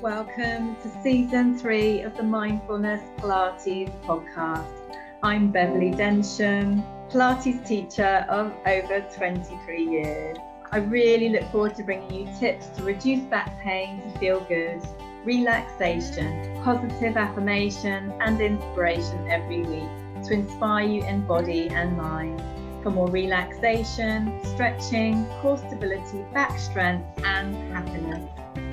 welcome to season 3 of the Mindfulness Pilates podcast. I'm Beverly Densham, Pilates teacher of over 23 years. I really look forward to bringing you tips to reduce back pain, to feel good, relaxation, positive affirmation and inspiration every week to inspire you in body and mind for more relaxation, stretching, core stability, back strength and happiness.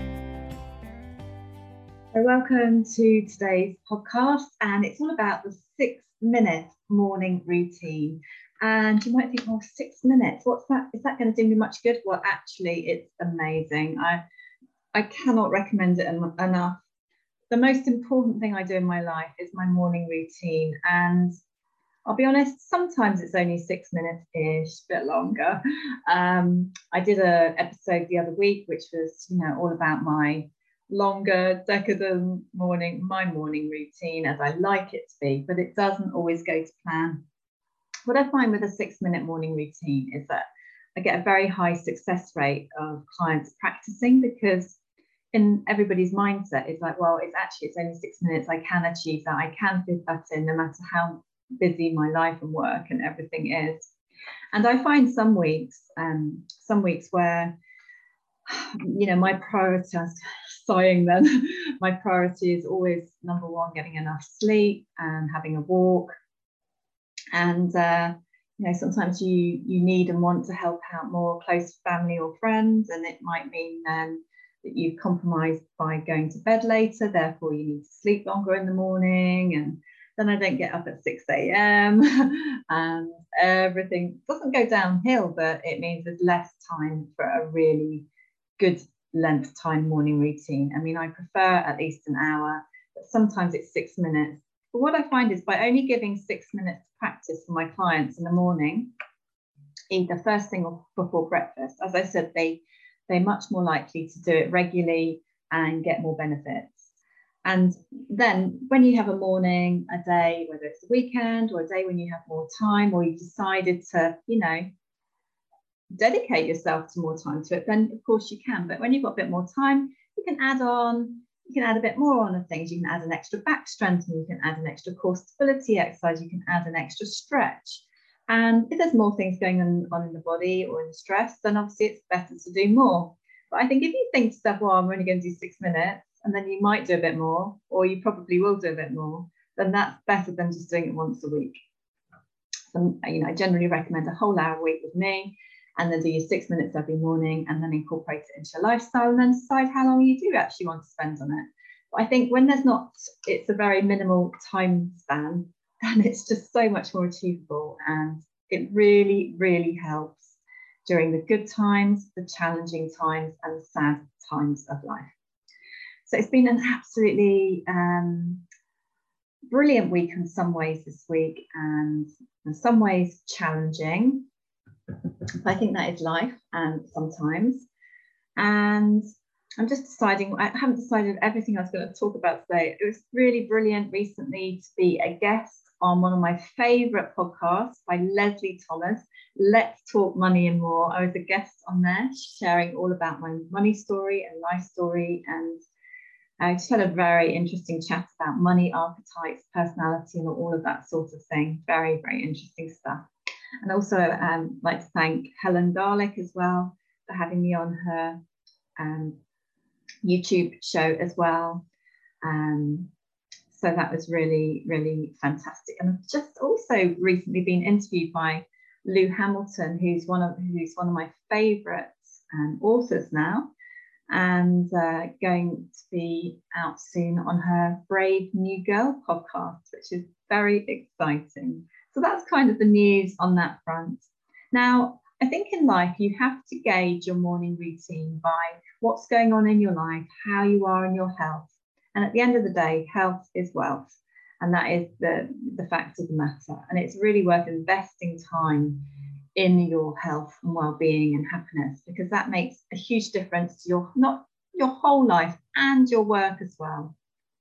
So welcome to today's podcast, and it's all about the 6-minute morning routine. And you might think, oh, 6 minutes, what's that? Is that going to do me much good? Well, actually, it's amazing. I cannot recommend it enough. The most important thing I do in my life is my morning routine. And I'll be honest, sometimes it's only 6 minutes-ish, a bit longer. I did an episode the other week, which was, all about my longer, decadent my morning routine as I like it to be, but it doesn't always go to plan. What I find with a 6-minute morning routine is that I get a very high success rate of clients practicing, because in everybody's mindset it's like, well, it's only 6 minutes, I can achieve that, I can fit that in no matter how busy my life and work and everything is. And I find some weeks where my priority, sighing then, my priority is always number one, getting enough sleep and having a walk. And sometimes you need and want to help out more close family or friends, and it might mean that you've compromised by going to bed later, therefore you need to sleep longer in the morning, and then I don't get up at 6 a.m. and everything doesn't go downhill, but it means there's less time for a really good length time morning routine. I mean, I prefer at least an hour, but sometimes it's 6 minutes. But what I find is by only giving 6 minutes practice for my clients in the morning, either first thing or before breakfast, as I said, they're much more likely to do it regularly and get more benefits. And then when you have a morning, a day, whether it's a weekend or a day when you have more time, or you've decided to, dedicate yourself to more time to it, then of course you can. But when you've got a bit more time, you can add a bit more on of things. You can add an extra back strengthening, you can add an extra core stability exercise, you can add an extra stretch. And if there's more things going on in the body or in the stress, then obviously it's better to do more. But I think if you think to yourself, well, I'm only going to do 6 minutes, and then you might do a bit more, or you probably will do a bit more, then that's better than just doing it once a week. So, I generally recommend a whole hour a week with me, and then do your 6 minutes every morning, and then incorporate it into your lifestyle, and then decide how long you do actually want to spend on it. But I think when it's a very minimal time span, then it's just so much more achievable, and it really, really helps during the good times, the challenging times, and the sad times of life. So it's been an absolutely brilliant week in some ways this week, and in some ways challenging. I think that is life, and sometimes. And I'm just deciding, I haven't decided everything I was going to talk about today. It was really brilliant recently to be a guest on one of my favourite podcasts by Leslie Thomas, Let's Talk Money and More. I was a guest on there, sharing all about my money story and life story, and I just had a very interesting chat about money archetypes, personality, and all of that sort of thing. Very, very interesting stuff. And also like to thank Helen Garlick as well for having me on her YouTube show as well. So that was really, really fantastic. And I've just also recently been interviewed by Lou Hamilton, who's one of my favourite authors now, and going to be out soon on her Brave New Girl podcast, which is very exciting. So that's kind of the news on that front. Now, I think in life you have to gauge your morning routine by what's going on in your life, how you are in your health. And at the end of the day, health is wealth. And that is the fact of the matter. And it's really worth investing time in your health and well-being and happiness, because that makes a huge difference to your whole life and your work as well.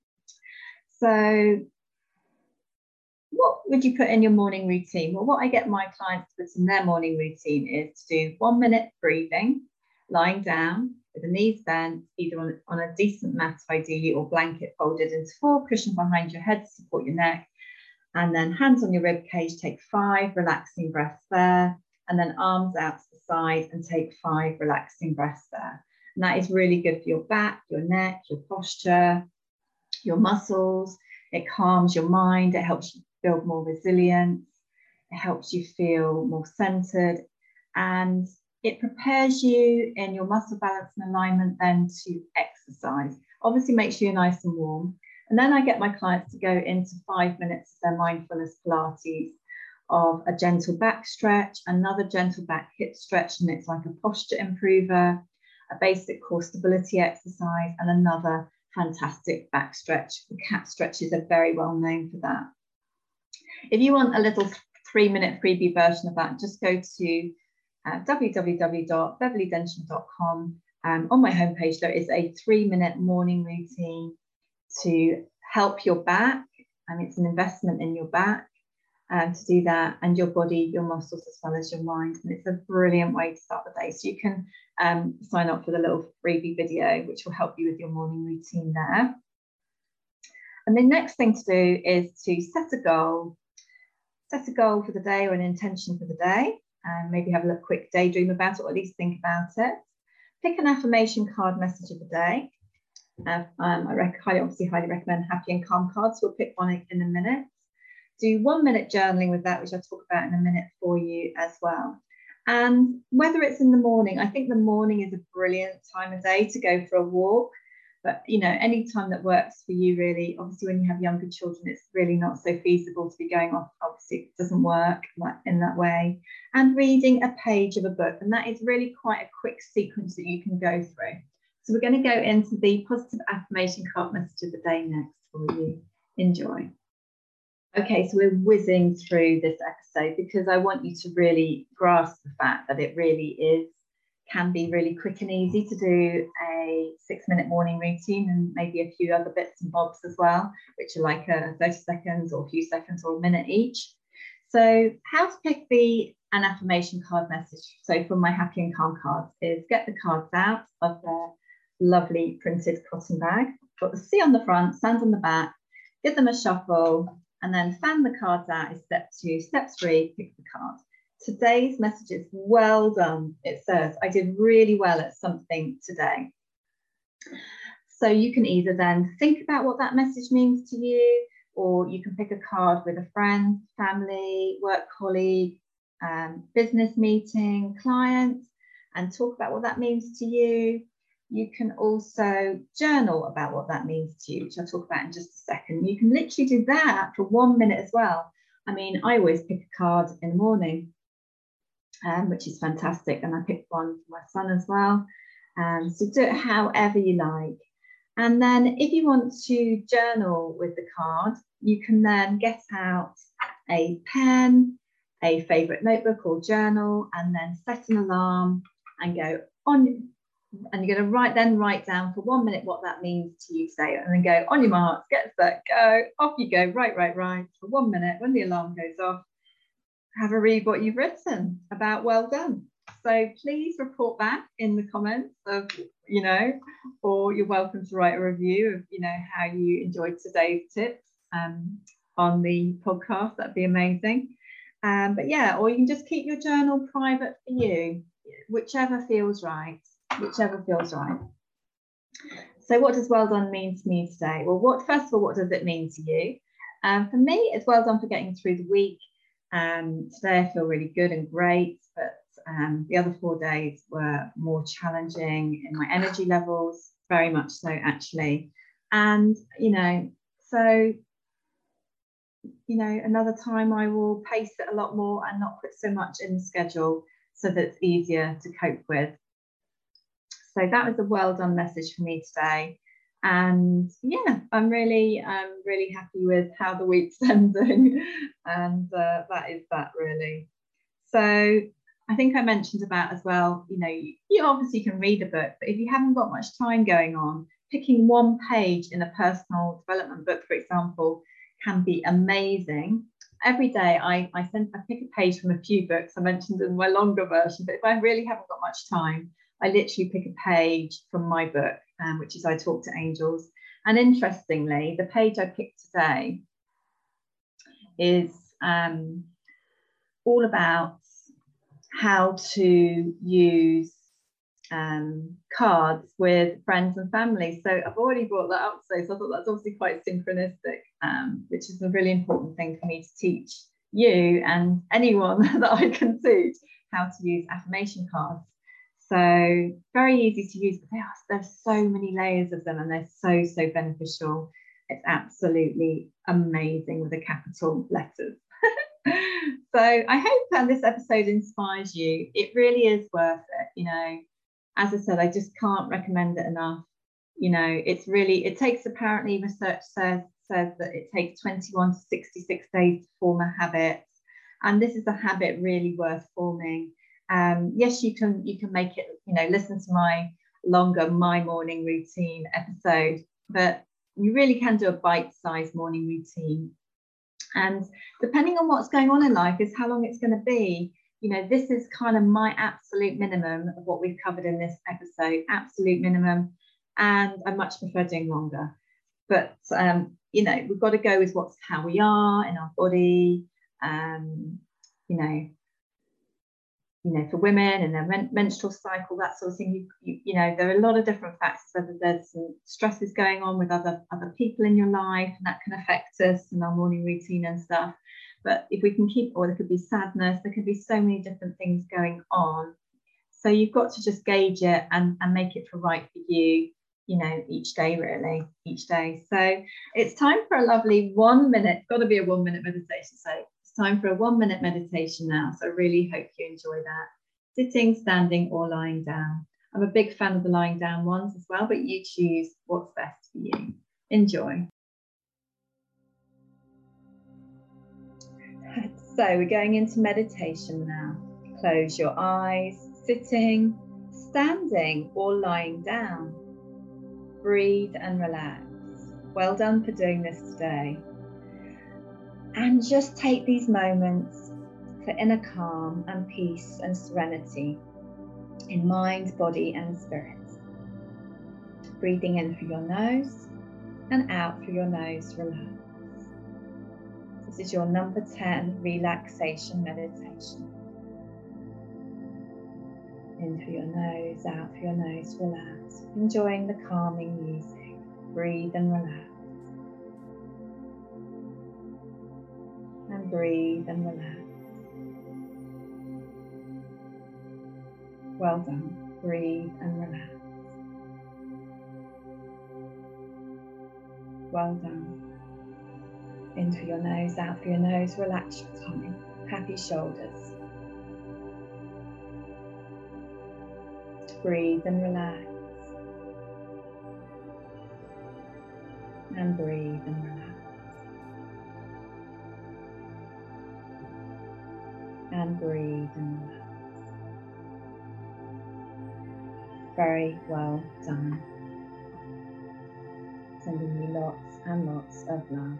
So what would you put in your morning routine? Well, what I get my clients to put in their morning routine is to do 1 minute breathing, lying down, with the knees bent, either on a decent mat ideally, or blanket folded into 4, cushion behind your head to support your neck. And then hands on your rib cage, take 5 relaxing breaths there. And then arms out to the side and take 5 relaxing breaths there. And that is really good for your back, your neck, your posture, your muscles. It calms your mind. It helps you build more resilience. It helps you feel more centered. And it prepares you in your muscle balance and alignment then to exercise. Obviously, make sure you're nice and warm. And then I get my clients to go into 5 minutes of their mindfulness Pilates, of a gentle back stretch, another gentle back hip stretch, and it's like a posture improver, a basic core stability exercise, and another fantastic back stretch. The cat stretches are very well known for that. If you want a little 3-minute freebie version of that, just go to www.beverlydensham.com. On my homepage, there is a 3-minute morning routine to help your back. It's an investment in your back to do that, and your body, your muscles, as well as your mind. And it's a brilliant way to start the day. So you can sign up for the little freebie video, which will help you with your morning routine there. And the next thing to do is to set a goal. Set a goal for the day, or an intention for the day, and maybe have a quick daydream about it, or at least think about it. Pick an affirmation card message of the day. I obviously highly recommend Happy and Calm cards. We'll pick one in a minute. Do 1 minute journaling with that, which I'll talk about in a minute for you as well. And whether it's in the morning, I think the morning is a brilliant time of day to go for a walk. But, any time that works for you, really. Obviously, when you have younger children, it's really not so feasible to be going off. Obviously, it doesn't work in that way. And reading a page of a book. And that is really quite a quick sequence that you can go through. So we're going to go into the positive affirmation card message of the day next for you. Enjoy. Okay, so we're whizzing through this episode because I want you to really grasp the fact that it really can be really quick and easy to do a 6-minute morning routine, and maybe a few other bits and bobs as well, which are like 30 seconds or a few seconds or a minute each. So how to pick an affirmation card message. So from my Happy and Calm cards is get the cards out of their lovely printed cotton bag. Got the C on the front, sand on the back, give them a shuffle, and then fan the cards out is step 2. Step 3, pick the card. Today's message is well done. It says, I did really well at something today. So you can either then think about what that message means to you, or you can pick a card with a friend, family, work colleague, business meeting, client, and talk about what that means to you. You can also journal about what that means to you, which I'll talk about in just a second. You can literally do that for 1 minute as well. I always pick a card in the morning, which is fantastic. And I picked one for my son as well. So do it however you like. And then if you want to journal with the card, you can then get out a pen, a favourite notebook or journal, and then set an alarm and go on. And you're going to write down for 1 minute what that means to you today, and then go on your marks, get set, go, off you go, right, for 1 minute. When the alarm goes off, have a read what you've written about well done. So please report back in the comments of, or you're welcome to write a review of, how you enjoyed today's tips on the podcast. That'd be amazing. But yeah, or you can just keep your journal private for you, whichever feels right. So what does well done mean to me today? Well, first of all, what does it mean to you? For me, it's well done for getting through the week. Today I feel really good and great, but the other 4 days were more challenging in my energy levels, very much so actually. And, another time I will pace it a lot more and not put so much in the schedule so that it's easier to cope with. So that was a well done message for me today. And yeah, I'm really happy with how the week's ending. And that is that really. So I think I mentioned about as well, you obviously can read a book, but if you haven't got much time going on, picking one page in a personal development book, for example, can be amazing. Every day I pick a page from a few books I mentioned in my longer version, but if I really haven't got much time, I literally pick a page from my book, which is I Talk to Angels. And interestingly, the page I picked today is all about how to use cards with friends and family. So I've already brought that up today, so I thought that's obviously quite synchronistic, which is a really important thing for me to teach you and anyone that I can suit how to use affirmation cards. So very easy to use, but there's so many layers of them, and they're so beneficial. It's absolutely amazing with the capital letters. So I hope this episode inspires you. It really is worth it. You know, as I said, I just can't recommend it enough. You know, it takes, apparently research says that it takes 21 to 66 days to form a habit. And this is a habit really worth forming. Yes, you can make it, you know, listen to my longer My Morning Routine episode, but you really can do a bite-sized morning routine. And depending on what's going on in life is how long it's going to be. You know, this is kind of my absolute minimum of what we've covered in this episode, absolute minimum. And I much prefer doing longer. But, you know, we've got to go with how we are in our body, you know, for women and their menstrual cycle, that sort of thing. You know, there are a lot of different factors, whether there's some stresses going on with other people in your life, and that can affect us and our morning routine and stuff. But if we can or there could be sadness, there could be so many different things going on. So you've got to just gauge it and make it right for you, you know, each day, really, each day. So it's time for a lovely 1 minute, got to be a 1 minute meditation. So it's time for a 1 minute meditation now. So I really hope you enjoy that. Sitting, standing, or lying down. I'm a big fan of the lying down ones as well, but you choose what's best for you. Enjoy. So we're going into meditation now. Close your eyes, sitting, standing, or lying down. Breathe and relax. Well done for doing this today. And just take these moments for inner calm and peace and serenity in mind, body, and spirit. Breathing in through your nose and out through your nose, relax. This is your number 10 relaxation meditation. In through your nose, out through your nose, relax. Enjoying the calming music. Breathe and relax. And breathe and relax. Well done. Breathe and relax. Well done. In through your nose, out through your nose, relax your tummy, happy shoulders. Breathe and relax. And breathe and relax. And breathe and relax. Very well done. Sending you lots and lots of love.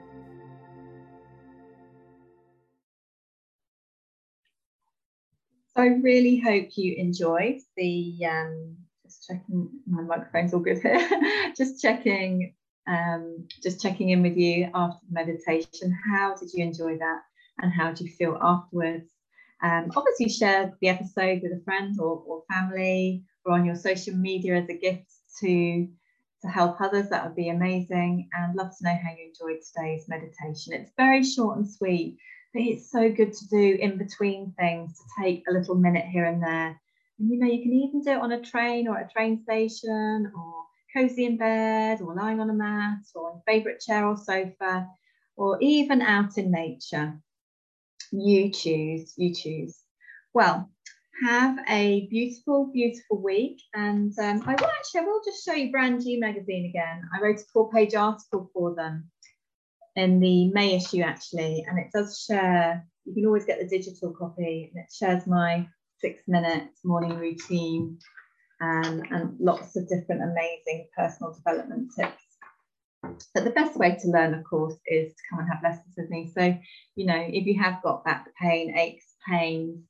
So I really hope you enjoyed the, just checking, my microphone's all good here, just checking in with you after the meditation. How did you enjoy that? And how do you feel afterwards? Obviously share the episode with a friend or family, or on your social media as a gift to help others. That would be amazing. And love to know how you enjoyed today's meditation. It's very short and sweet, but it's so good to do in between things, to take a little minute here and there. And you know, you can even do it on a train or a train station, or cozy in bed, or lying on a mat, or on a favourite chair or sofa, or even out in nature. You choose, you choose. Well, have a beautiful, beautiful week. And I will just show you Brand New magazine again. I wrote a 4-page article for them in the May issue, actually, and it does share, you can always get the digital copy, and it shares my 6-minute morning routine and lots of different amazing personal development tips. But the best way to learn, of course, is to come and have lessons with me. So, you know, if you have got back pain, aches, pains,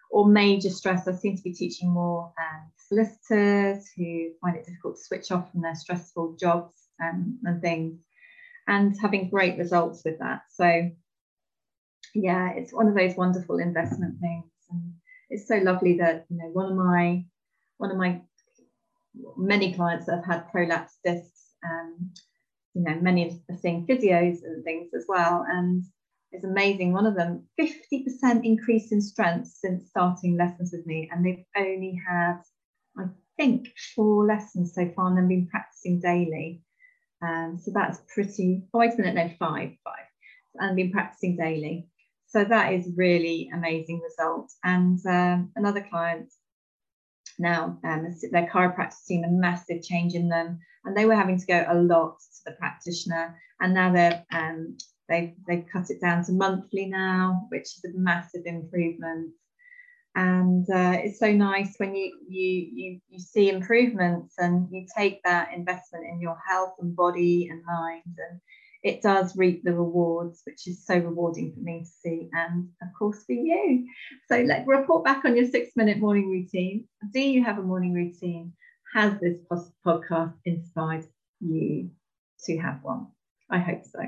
or major stress. I seem to be teaching more solicitors who find it difficult to switch off from their stressful jobs and things, and having great results with that. So yeah, it's one of those wonderful investment things, and it's so lovely that, you know, one of my many clients that have had prolapse discs, you know, many are seeing physios and things as well, and it's amazing. One of them, 50% increase in strength since starting lessons with me, and they've only had, I think, 4 lessons so far, and they've been practicing daily. So that's pretty. Oh, wait a minute, no, five, and been practicing daily. So that is really amazing result. And another client now, their chiropractor seen a massive change in them, and they were having to go a lot to the practitioner, and now they've cut it down to monthly now, which is a massive improvement. And it's so nice when you see improvements and you take that investment in your health and body and mind, and it does reap the rewards, which is so rewarding for me to see, and of course for you. So report back on your 6-minute morning routine. Do you have a morning routine? Has this podcast inspired you to have one? I hope so.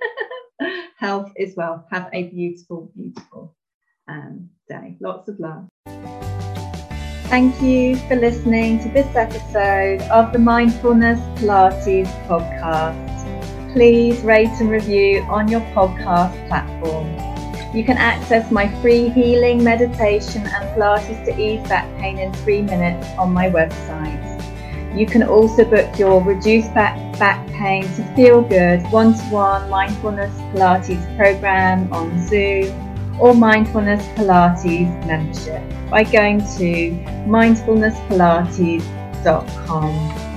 Health is wealth. Have a beautiful, beautiful day. Lots of love. Thank you for listening to this episode of the Mindfulness Pilates podcast. Please rate and review on your podcast platform. You can access my free healing meditation and Pilates to ease back pain in 3 minutes on my website. You can also book your reduced back pain to feel good one-to-one mindfulness Pilates program on Zoom or mindfulness Pilates membership by going to mindfulnesspilates.com.